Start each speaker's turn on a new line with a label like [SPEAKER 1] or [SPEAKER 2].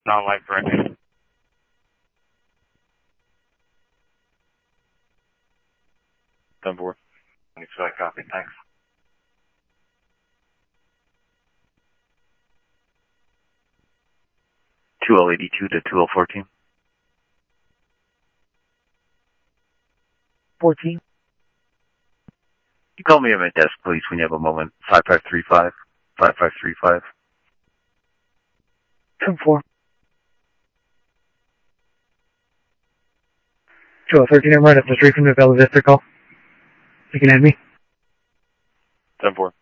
[SPEAKER 1] on live right now. 10-4. Thanks for that copy. Thanks. 2L82 to 2L14.
[SPEAKER 2] 14.
[SPEAKER 1] You call me at my desk, please, when you have a moment. 5535. 5535.
[SPEAKER 2] 10-4. 2L13, I'm right up the street from the Bella Vista call. You can add me.
[SPEAKER 1] 10-4.